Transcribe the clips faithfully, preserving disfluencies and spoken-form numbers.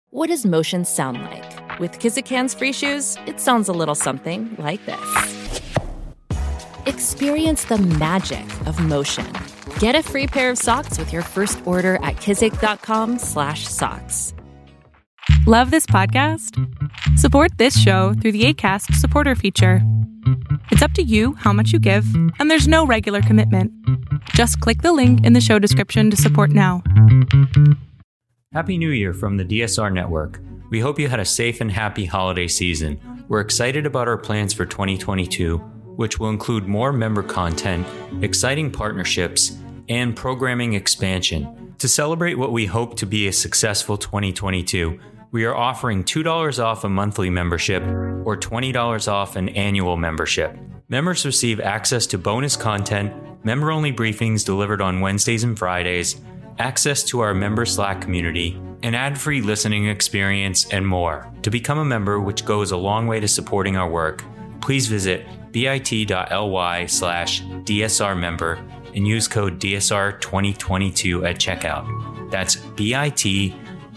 What does motion sound like? With Kizik Hands Free Shoes, it sounds a little something like this. Experience the magic of motion. Get a free pair of socks with your first order at kizik.com slash socks. Love this podcast? Support this show through the Acast supporter feature. It's up to you how much you give, and there's no regular commitment. Just click the link in the show description to support now. Happy New Year from the D S R Network. We hope you had a safe and happy holiday season. We're excited about our plans for twenty twenty-two, which will include more member content, exciting partnerships, and programming expansion. To celebrate what we hope to be a successful twenty twenty-two, we are offering two dollars off a monthly membership or twenty dollars off an annual membership. Members receive access to bonus content, member-only briefings delivered on Wednesdays and Fridays, access to our member Slack community, an ad-free listening experience, and more. To become a member, which goes a long way to supporting our work, please visit bit.ly slash DSR member and use code D S R twenty twenty-two at checkout. That's bit.ly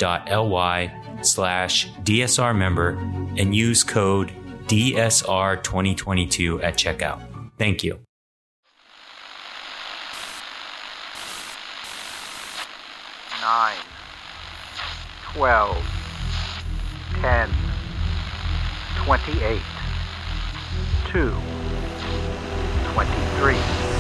slash DSR member and use code D S R twenty twenty-two at checkout. Thank you. Nine, twelve, ten, twenty-eight, two, twenty-three.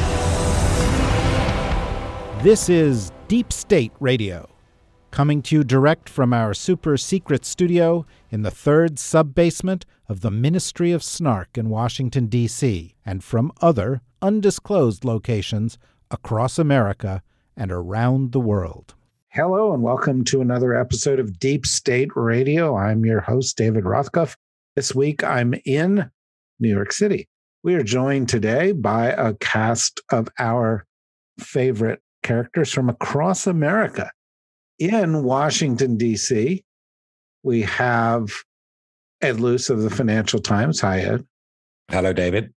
This is Deep State Radio, coming to you direct from our super secret studio in the third sub-basement of the Ministry of Snark in Washington, D C, and from other undisclosed locations across America and around the world. Hello, and welcome to another episode of Deep State Radio. I'm your host, David Rothkopf. This week, I'm in New York City. We are joined today by a cast of our favorite characters from across America. In Washington, D C, we have Ed Luce of the Financial Times. Hi, Ed. Hello, David.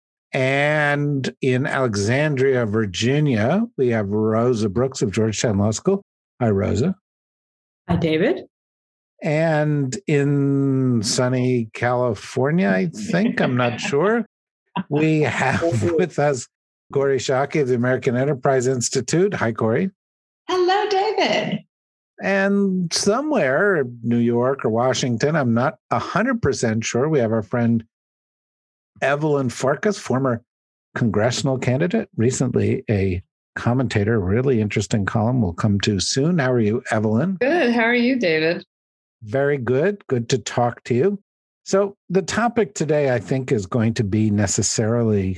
And in Alexandria, Virginia, we have Rosa Brooks of Georgetown Law School. Hi, Rosa. Hi, David. And in sunny California, I think, I'm not sure, we have with us Kori Schake of the American Enterprise Institute. Hi, Kori. Hello, David. And somewhere, New York or Washington, I'm not one hundred percent sure, we have our friend Evelyn Farkas, former congressional candidate, recently a commentator, really interesting column we'll come to soon. How are you, Evelyn? Good. How are you, David? Very good. Good to talk to you. So the topic today, I think, is going to be necessarily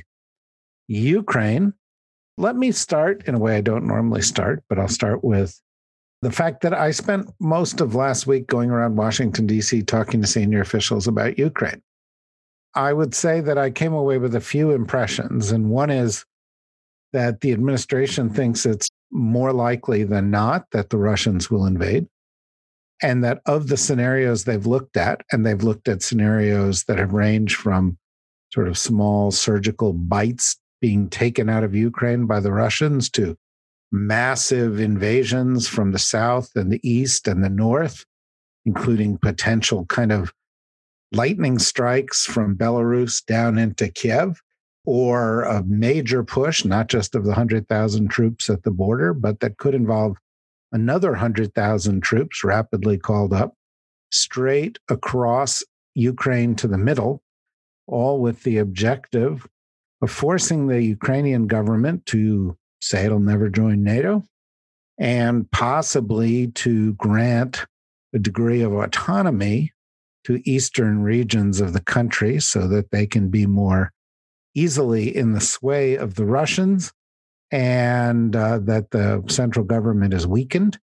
Ukraine. Let me start in a way I don't normally start, but I'll start with the fact that I spent most of last week going around Washington, D C, talking to senior officials about Ukraine. I would say that I came away with a few impressions, and one is that the administration thinks it's more likely than not that the Russians will invade, and that of the scenarios they've looked at, and they've looked at scenarios that have ranged from sort of small surgical bites being taken out of Ukraine by the Russians to massive invasions from the south and the east and the north, including potential kind of lightning strikes from Belarus down into Kiev, or a major push, not just of the one hundred thousand troops at the border, but that could involve another one hundred thousand troops rapidly called up straight across Ukraine to the middle, all with the objective of forcing the Ukrainian government to say it'll never join NATO and possibly to grant a degree of autonomy to eastern regions of the country so that they can be more easily in the sway of the Russians, and uh, that the central government is weakened.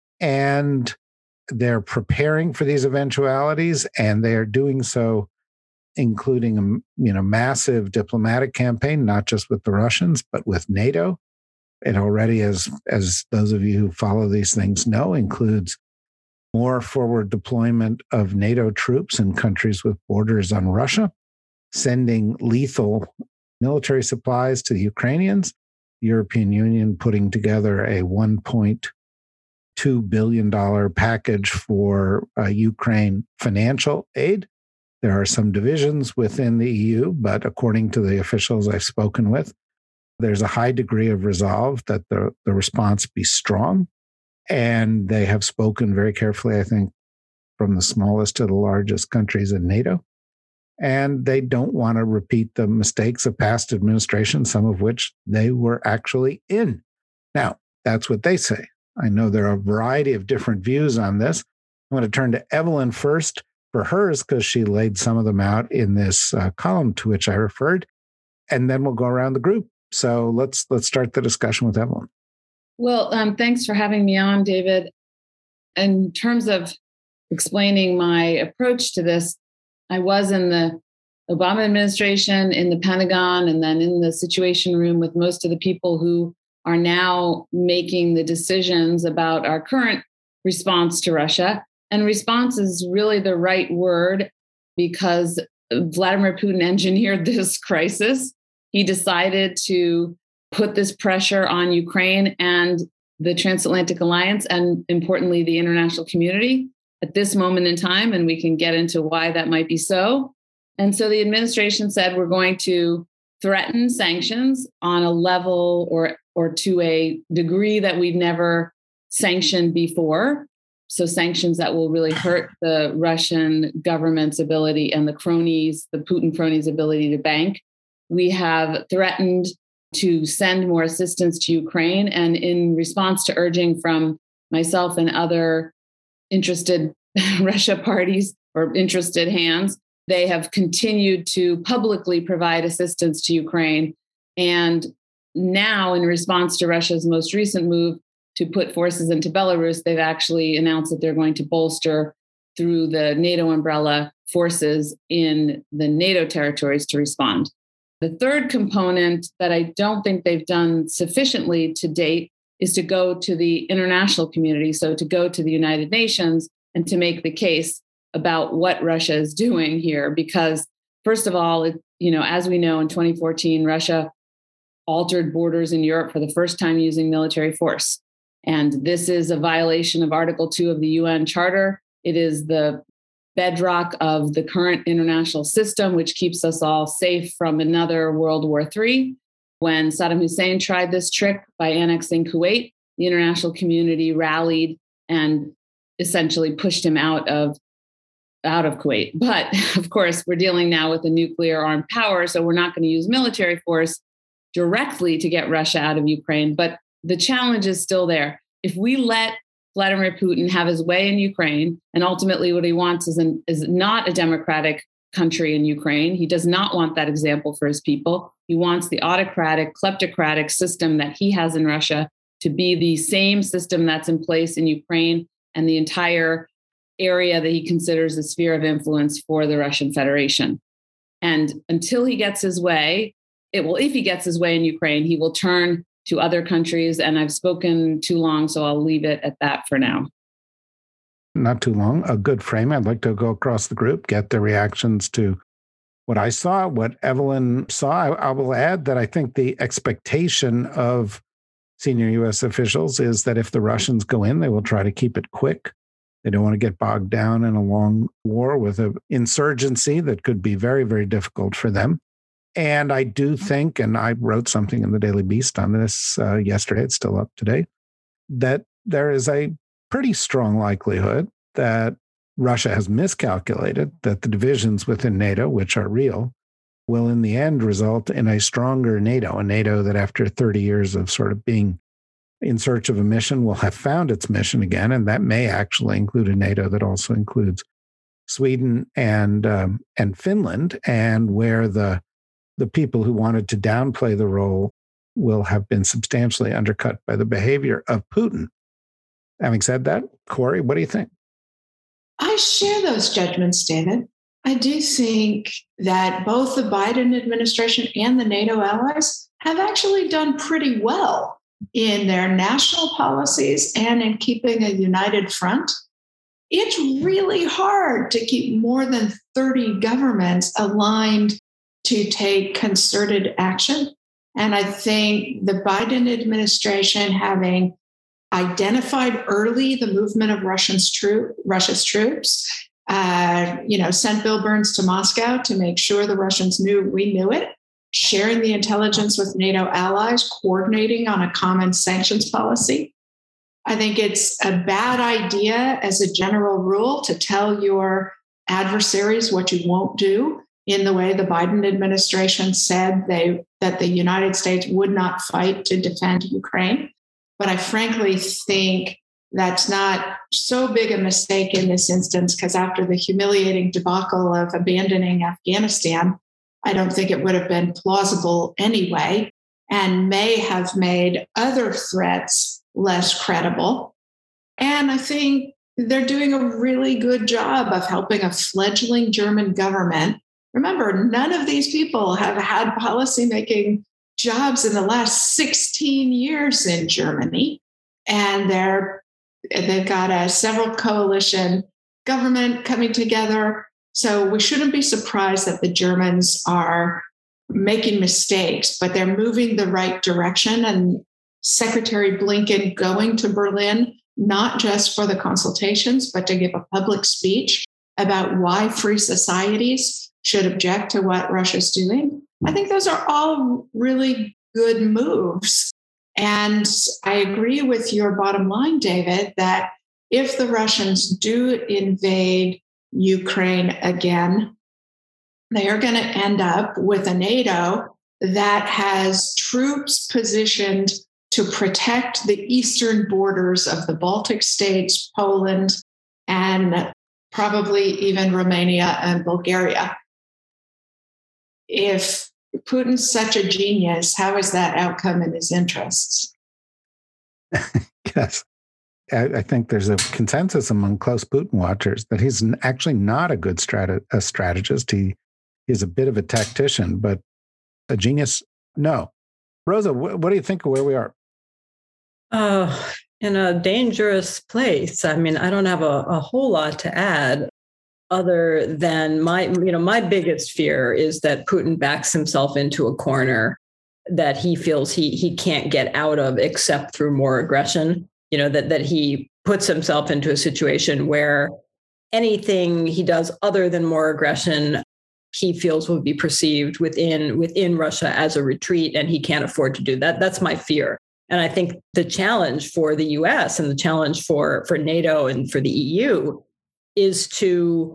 And they're preparing for these eventualities, and they are doing so, including a you know massive diplomatic campaign, not just with the Russians, but with NATO. It already, as as those of you who follow these things know, includes more forward deployment of NATO troops in countries with borders on Russia, sending lethal military supplies to the Ukrainians, the European Union putting together a one point two billion dollars package for uh, Ukraine financial aid. There are some divisions within the E U, but according to the officials I've spoken with, there's a high degree of resolve that the, the response be strong. And they have spoken very carefully, I think, from the smallest to the largest countries in NATO. And they don't want to repeat the mistakes of past administrations, some of which they were actually in. Now, that's what they say. I know there are a variety of different views on this. I'm going to turn to Evelyn first for hers, because she laid some of them out in this uh, column to which I referred, and then we'll go around the group. So let's let's start the discussion with Evelyn. Well, um, thanks for having me on, David. In terms of explaining my approach to this, I was in the Obama administration, in the Pentagon, and then in the Situation Room with most of the people who are now making the decisions about our current response to Russia. And response is really the right word, because Vladimir Putin engineered this crisis. He decided to put this pressure on Ukraine and the Transatlantic Alliance, and importantly, the international community at this moment in time. And we can get into why that might be so. And so the administration said, we're going to threaten sanctions on a level or, or to a degree that we've never sanctioned before. So sanctions that will really hurt the Russian government's ability and the cronies, the Putin cronies' ability to bank. We have threatened to send more assistance to Ukraine. And in response to urging from myself and other interested Russia parties or interested hands, they have continued to publicly provide assistance to Ukraine. And now, in response to Russia's most recent move to put forces into Belarus, they've actually announced that they're going to bolster through the NATO umbrella forces in the NATO territories to respond. The third component that I don't think they've done sufficiently to date is to go to the international community, so to go to the United Nations and to make the case about what Russia is doing here. Because first of all, it, you know, as we know, in twenty fourteen, Russia altered borders in Europe for the first time using military force. And this is a violation of Article two of the U N Charter. It is the bedrock of the current international system, which keeps us all safe from another World War Three. When Saddam Hussein tried this trick by annexing Kuwait, the international community rallied and essentially pushed him out of, out of Kuwait. But of course, we're dealing now with a nuclear armed power, so we're not going to use military force directly to get Russia out of Ukraine. But the challenge is still there. If we let Vladimir Putin have his way in Ukraine, and ultimately what he wants is, an, is not a democratic country in Ukraine. He does not want that example for his people. He wants the autocratic, kleptocratic system that he has in Russia to be the same system that's in place in Ukraine and the entire area that he considers a sphere of influence for the Russian Federation. And until he gets his way, it will, if he gets his way in Ukraine, he will turn to other countries. And I've spoken too long, so I'll leave it at that for now. Not too long. A good frame. I'd like to go across the group, get the reactions to what I saw, what Evelyn saw. I, I will add that I think the expectation of senior U S officials is that if the Russians go in, they will try to keep it quick. They don't want to get bogged down in a long war with an insurgency that could be very, very difficult for them. And I do think, and I wrote something in the Daily Beast on this uh, yesterday, it's still up today, that there is a pretty strong likelihood that Russia has miscalculated, that the divisions within NATO, which are real, will in the end result in a stronger NATO, a NATO that after thirty years of sort of being in search of a mission will have found its mission again. And that may actually include a NATO that also includes Sweden and um, and Finland, and where the the people who wanted to downplay the role will have been substantially undercut by the behavior of Putin. Having said that, Corey, what do you think? I share those judgments, David. I do think that both the Biden administration and the NATO allies have actually done pretty well in their national policies and in keeping a united front. It's really hard to keep more than thirty governments aligned to take concerted action. And I think the Biden administration, having identified early the movement of Russian's troop, Russia's troops, uh, you know, sent Bill Burns to Moscow to make sure the Russians knew we knew it, sharing the intelligence with NATO allies, coordinating on a common sanctions policy. I think it's a bad idea as a general rule to tell your adversaries what you won't do in the way the Biden administration said they that the United States would not fight to defend Ukraine. But I frankly think that's not so big a mistake in this instance, because after the humiliating debacle of abandoning Afghanistan, I don't think it would have been plausible anyway, and may have made other threats less credible. And I think they're doing a really good job of helping a fledgling German government. Remember, none of these people have had policymaking jobs in the last sixteen years in Germany. And they're, they've got a several coalition government coming together. So we shouldn't be surprised that the Germans are making mistakes, but they're moving the right direction. And Secretary Blinken going to Berlin, not just for the consultations, but to give a public speech about why free societies should object to what Russia's doing. I think those are all really good moves. And I agree with your bottom line, David, that if the Russians do invade Ukraine again, they are going to end up with a NATO that has troops positioned to protect the eastern borders of the Baltic states, Poland, and probably even Romania and Bulgaria. If Putin's such a genius, how is that outcome in his interests? Yes. I, I think there's a consensus among close Putin watchers that he's actually not a good strate- a strategist. He is a bit of a tactician, but a genius, no. Rosa, wh- what do you think of where we are? Uh, in a dangerous place. I mean, I don't have a, a whole lot to add other than my, you know, my biggest fear is that Putin backs himself into a corner that he feels he he can't get out of except through more aggression. You know, that that he puts himself into a situation where anything he does other than more aggression, he feels will be perceived within within Russia as a retreat, and he can't afford to do that. That's my fear. And I think the challenge for the U S and the challenge for, for NATO and for the E U is to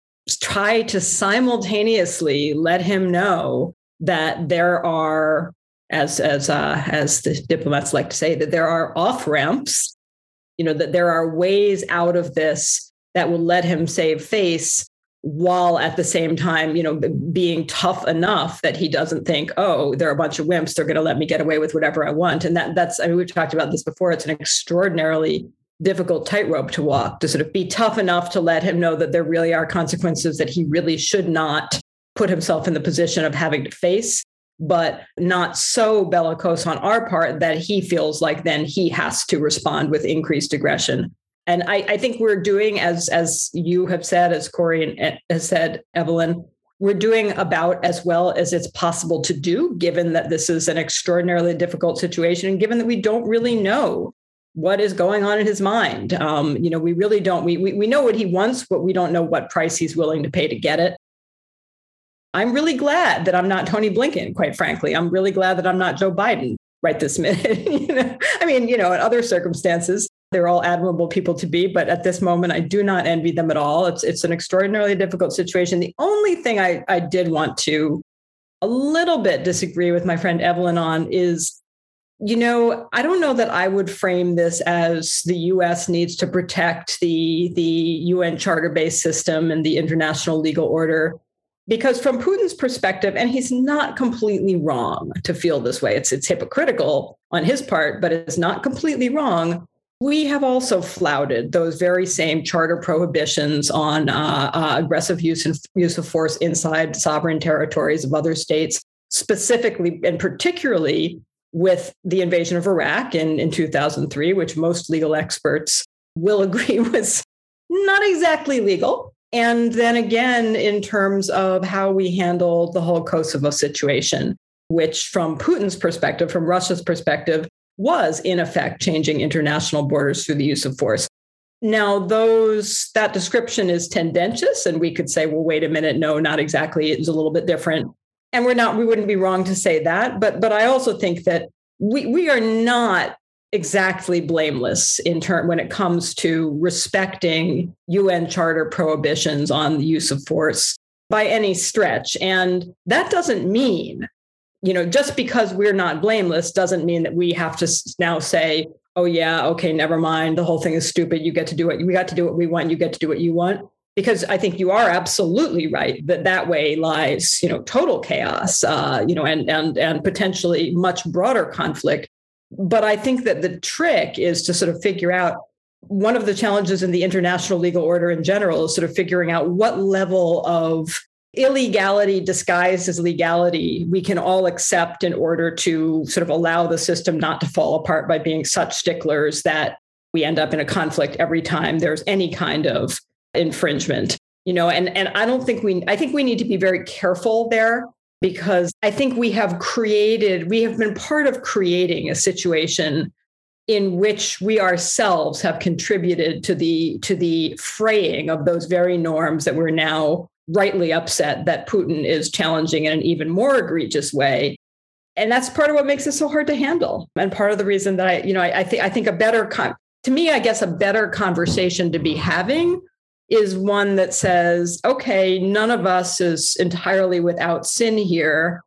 try to simultaneously let him know that there are, as as uh, as the diplomats like to say, that there are off ramps. You know, that there are ways out of this that will let him save face, while at the same time, you know, being tough enough that he doesn't think, oh, there are a bunch of wimps, they're going to let me get away with whatever I want. And that that's, I mean, we've talked about this before. It's an extraordinarily difficult tightrope to walk, to sort of be tough enough to let him know that there really are consequences that he really should not put himself in the position of having to face, but not so bellicose on our part that he feels like then he has to respond with increased aggression. And I, I think we're doing, as as you have said, as Corey has said, Evelyn, we're doing about as well as it's possible to do, given that this is an extraordinarily difficult situation, and given that we don't really know what is going on in his mind. Um, you know, we really don't. We, we we know what he wants, but we don't know what price he's willing to pay to get it. I'm really glad that I'm not Tony Blinken, quite frankly. I'm really glad that I'm not Joe Biden right this minute. you know, I mean, you know, in other circumstances, they're all admirable people to be, but at this moment, I do not envy them at all. It's it's an extraordinarily difficult situation. The only thing I, I did want to a little bit disagree with my friend Evelyn on is, you know, I don't know that I would frame this as the U S needs to protect the, the U N charter-based system and the international legal order. Because from Putin's perspective, and he's not completely wrong to feel this way, it's it's hypocritical on his part, but it's not completely wrong. We have also flouted those very same charter prohibitions on uh, uh, aggressive use and use of force inside sovereign territories of other states, specifically and particularly with the invasion of Iraq in, in two thousand three, which most legal experts will agree was not exactly legal. And then again, in terms of how we handled the whole Kosovo situation, which from Putin's perspective, from Russia's perspective, was in effect changing international borders through the use of force. Now, those that description is tendentious, and we could say, well, wait a minute, no, not exactly. It was a little bit different. And we're not, we wouldn't be wrong to say that. But but I also think that we we are not exactly blameless in turn when it comes to respecting U N Charter prohibitions on the use of force by any stretch. And that doesn't mean, you know, just because we're not blameless doesn't mean that we have to now say, oh, yeah, okay, never mind. The whole thing is stupid. You get to do it. We got to do what we want. You get to do what you want. Because I think you are absolutely right that that way lies, you know, total chaos, uh, you know, and and and potentially much broader conflict. But I think that the trick is to sort of figure out, one of the challenges in the international legal order in general is sort of figuring out what level of illegality disguised as legality we can all accept in order to sort of allow the system not to fall apart by being such sticklers that we end up in a conflict every time there's any kind of infringement, you know, and, and I don't think we, I think we need to be very careful there, because I think we have created, we have been part of creating a situation in which we ourselves have contributed to the, to the fraying of those very norms that we're now rightly upset that Putin is challenging in an even more egregious way. And that's part of what makes it so hard to handle. And part of the reason that I, you know, I, I think, I think a better, con- to me, I guess a better conversation to be having is one that says, okay, none of us is entirely without sin here,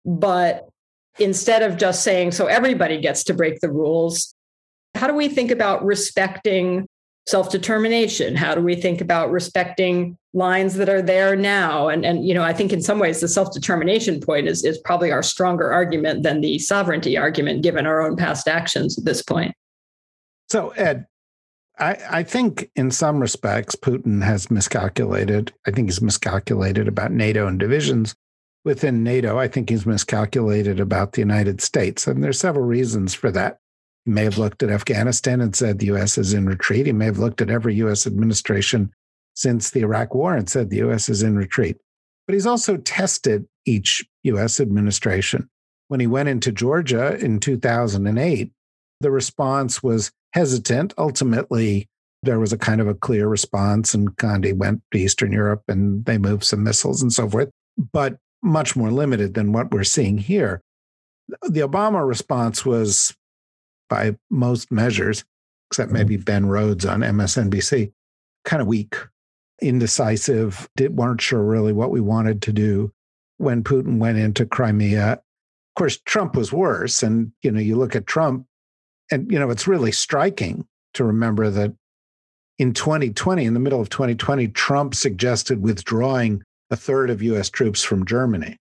but instead of just saying, so everybody gets to break the rules, how do we think about respecting self-determination? How do we think about respecting lines that are there now? And, and you know, I think in some ways the self-determination point is, is probably our stronger argument than the sovereignty argument, given our own past actions at this point. So, Ed, I, I think in some respects, Putin has miscalculated. I think he's miscalculated about NATO and divisions within NATO. I think he's miscalculated about the United States. And there's several reasons for that. He may have looked at Afghanistan and said the U S is in retreat. He may have looked at every U S administration since the Iraq War and said the U S is in retreat. But he's also tested each U S administration. When he went into Georgia in two thousand eight, the response was hesitant. Ultimately, there was a kind of a clear response, and Gandhi went to Eastern Europe and they moved some missiles and so forth, but much more limited than what we're seeing here. The Obama response was, by most measures, except maybe Ben Rhodes on M S N B C, kind of weak, indecisive, did, weren't sure really what we wanted to do when Putin went into Crimea. Of course, Trump was worse. And, you know, you look at Trump, and, you know, it's really striking to remember that in twenty twenty, in the middle of twenty twenty, Trump suggested withdrawing a third of U S troops from Germany.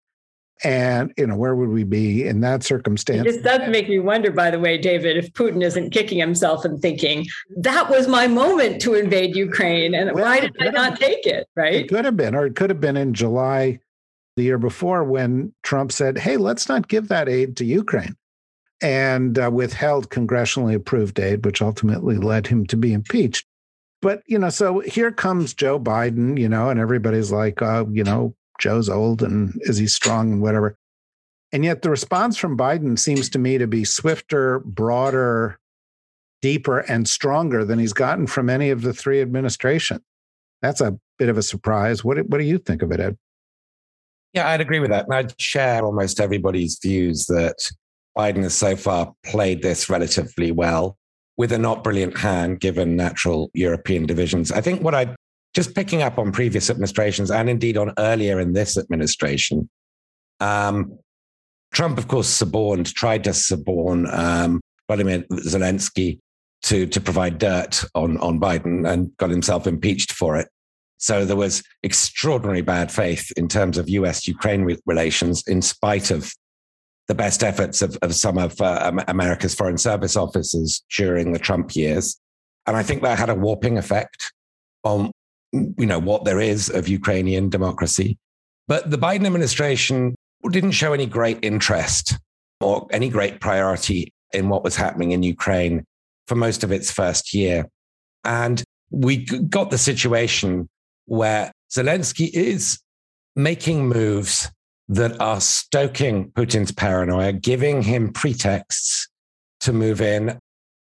And, you know, where would we be in that circumstance? It just does make me wonder, by the way, David, if Putin isn't kicking himself and thinking, that was my moment to invade Ukraine. And well, why did I not take it? Right? It could have been, or it could have been in July the year before when Trump said, hey, let's not give that aid to Ukraine, and uh, withheld congressionally approved aid, which ultimately led him to be impeached. But, you know, so here comes Joe Biden, you know, and everybody's like, oh, you know, Joe's old and is he strong and whatever. And yet the response from Biden seems to me to be swifter, broader, deeper, and stronger than he's gotten from any of the three administrations. That's a bit of a surprise. What, what do you think of it, Ed? Yeah, I'd agree with that. And I'd share almost everybody's views that Biden has so far played this relatively well with a not brilliant hand, given natural European divisions. I think what I just picking up on previous administrations and indeed on earlier in this administration, um, Trump, of course, suborned, tried to suborn um, Vladimir Zelensky to, to provide dirt on, on Biden and got himself impeached for it. So there was extraordinary bad faith in terms of U S Ukraine re- relations, in spite of the best efforts of, of some of uh, America's foreign service officers during the Trump years. And I think that had a warping effect on, you know, what there is of Ukrainian democracy. But the Biden administration didn't show any great interest or any great priority in what was happening in Ukraine for most of its first year. And we got the situation where Zelensky is making moves that are stoking Putin's paranoia, giving him pretexts to move in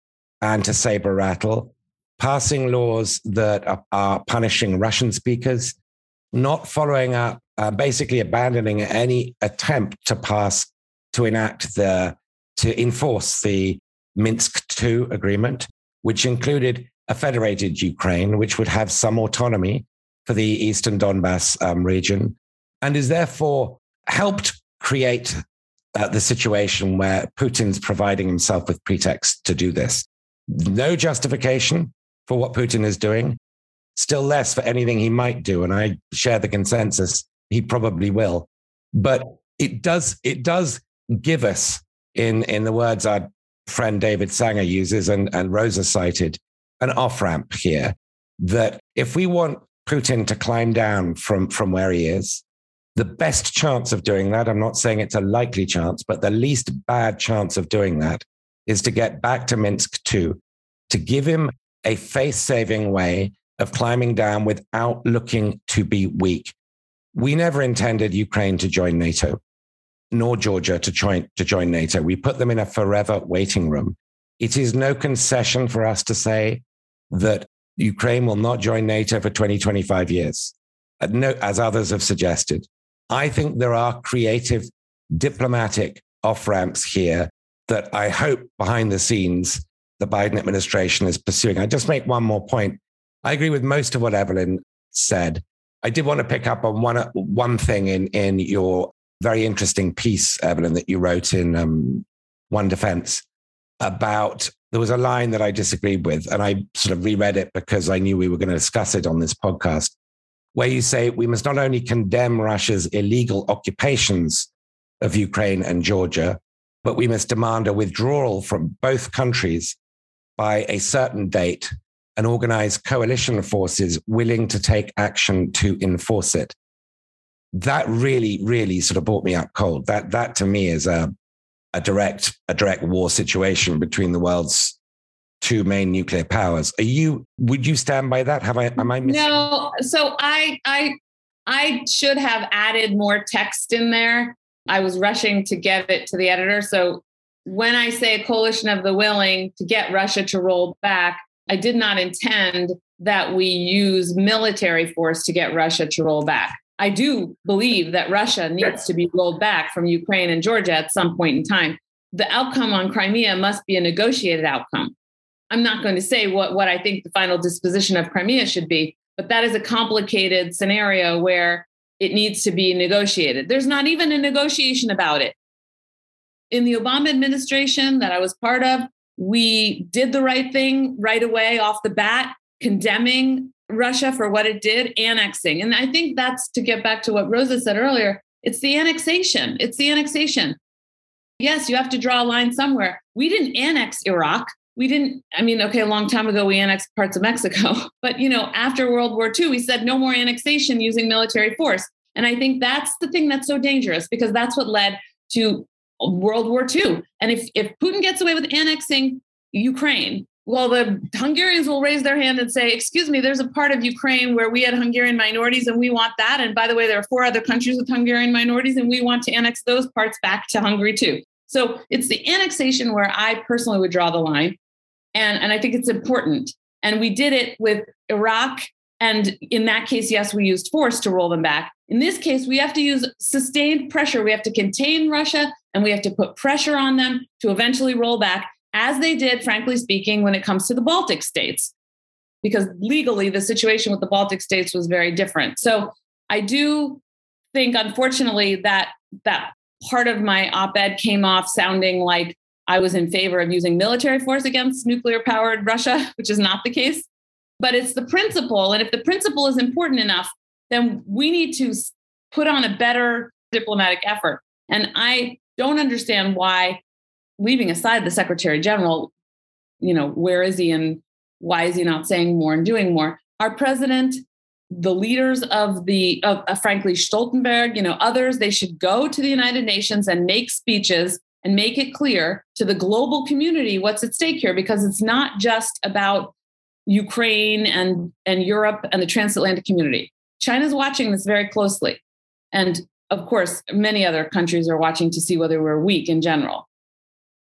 and to saber rattle, passing laws that are, are punishing Russian speakers, not following up, uh, basically abandoning any attempt to pass, to enact the, to enforce the Minsk two agreement, which included a federated Ukraine, which would have some autonomy for the Eastern Donbass um, region, and is therefore helped create uh, the situation where Putin's providing himself with pretext to do this. No justification for what Putin is doing, still less for anything he might do. And I share the consensus, he probably will. But it does, it does give us, in, in the words our friend David Sanger uses and, and Rosa cited, an off-ramp here, that if we want Putin to climb down from, from where he is, the best chance of doing that, I'm not saying it's a likely chance, but the least bad chance of doing that is to get back to Minsk two, to give him a face-saving way of climbing down without looking to be weak. We never intended Ukraine to join NATO, nor Georgia to join, to join NATO. We put them in a forever waiting room. It is no concession for us to say that Ukraine will not join NATO for twenty, twenty-five years, as others have suggested. I think there are creative diplomatic off-ramps here that I hope behind the scenes the Biden administration is pursuing. I just make one more point. I agree with most of what Evelyn said. I did want to pick up on one, one thing in, in your very interesting piece, Evelyn, that you wrote in um, One Defense about, there was a line that I disagreed with, and I sort of reread it because I knew we were going to discuss it on this podcast, where you say we must not only condemn Russia's illegal occupations of Ukraine and Georgia, but we must demand a withdrawal from both countries by a certain date and organize coalition forces willing to take action to enforce it. That really, really sort of brought me up cold. That, that to me is a, a direct, a direct war situation between the world's two main nuclear powers. Are you, would you stand by that? Have I, am I missing? No. So I, I, I should have added more text in there. I was rushing to get it to the editor. So when I say a coalition of the willing to get Russia to roll back, I did not intend that we use military force to get Russia to roll back. I do believe that Russia needs to be rolled back from Ukraine and Georgia at some point in time. The outcome on Crimea must be a negotiated outcome. I'm not going to say what, what I think the final disposition of Crimea should be, but that is a complicated scenario where it needs to be negotiated. There's not even a negotiation about it. In the Obama administration that I was part of, we did the right thing right away off the bat, condemning Russia for what it did, annexing. And I think that's, to get back to what Rosa said earlier, it's the annexation. It's the annexation. Yes, you have to draw a line somewhere. We didn't annex Iraq. We didn't, I mean, okay, a long time ago, we annexed parts of Mexico. But, you know, after World War Two, we said no more annexation using military force. And I think that's the thing that's so dangerous, because that's what led to World War Two. And if, if Putin gets away with annexing Ukraine, well, the Hungarians will raise their hand and say, excuse me, there's a part of Ukraine where we had Hungarian minorities and we want that. And by the way, there are four other countries with Hungarian minorities and we want to annex those parts back to Hungary too. So it's the annexation where I personally would draw the line. And, and I think it's important. And we did it with Iraq. And in that case, yes, we used force to roll them back. In this case, we have to use sustained pressure. We have to contain Russia and we have to put pressure on them to eventually roll back, as they did, frankly speaking, when it comes to the Baltic states, because legally the situation with the Baltic states was very different. So I do think, unfortunately, that that part of my op-ed came off sounding like I was in favor of using military force against nuclear-powered Russia, which is not the case. But it's the principle. And if the principle is important enough, then we need to put on a better diplomatic effort. And I don't understand why, leaving aside the Secretary General, you know, where is he and why is he not saying more and doing more? Our president, the leaders of the, of, of frankly, Stoltenberg, you know, others, they should go to the United Nations and make speeches and make it clear to the global community what's at stake here, because it's not just about Ukraine and, and Europe and the transatlantic community. China's watching this very closely. And of course, many other countries are watching to see whether we're weak in general.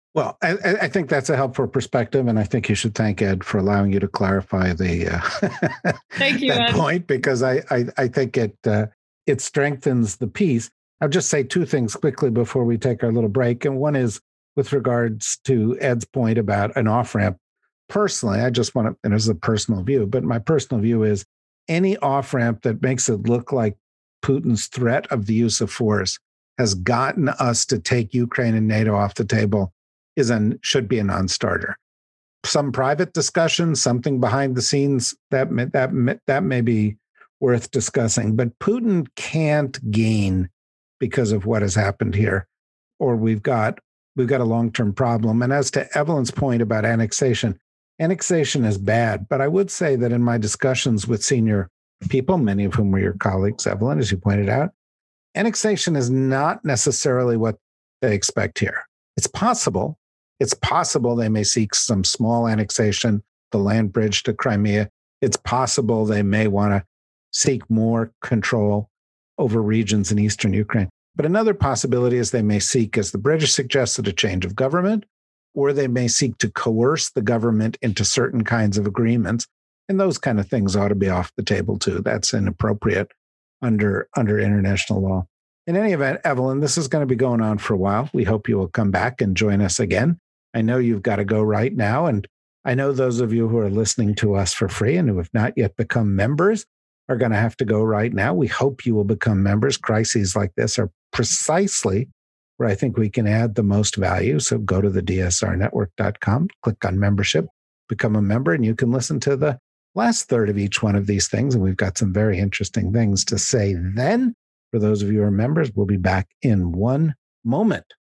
Well, I, I think that's a helpful perspective, and I think you should thank Ed for allowing you to clarify the uh, thank you, that Ed. point, because I I, I think it uh, it strengthens the piece. I'll just say two things quickly before we take our little break, and one is with regards to Ed's point about an off ramp. Personally, I just want to, and this is a personal view, but my personal view is any off ramp that makes it look like Putin's threat of the use of force has gotten us to take Ukraine and NATO off the table is an, should be a non-starter. Some private discussion, something behind the scenes that may, that may, that may be worth discussing. But Putin can't gain because of what has happened here, or we've got we've got a long-term problem. And as to Evelyn's point about annexation, annexation is bad. But I would say that in my discussions with senior people, many of whom were your colleagues, Evelyn, as you pointed out, annexation is not necessarily what they expect here. It's possible. It's possible they may seek some small annexation, the land bridge to Crimea. It's possible they may want to seek more control over regions in eastern Ukraine. But another possibility is they may seek, as the British suggested, a change of government, or they may seek to coerce the government into certain kinds of agreements. And those kind of things ought to be off the table too. That's inappropriate under, under international law. In any event, Evelyn, this is going to be going on for a while. We hope you will come back and join us again. I know you've got to go right now. And I know those of you who are listening to us for free and who have not yet become members are going to have to go right now. We hope you will become members. Crises like this are precisely where I think we can add the most value. So go to the D S R network dot com, click on membership, become a member, and you can listen to the last third of each one of these things. And we've got some very interesting things to say then. For those of you who are members, we'll be back in one moment.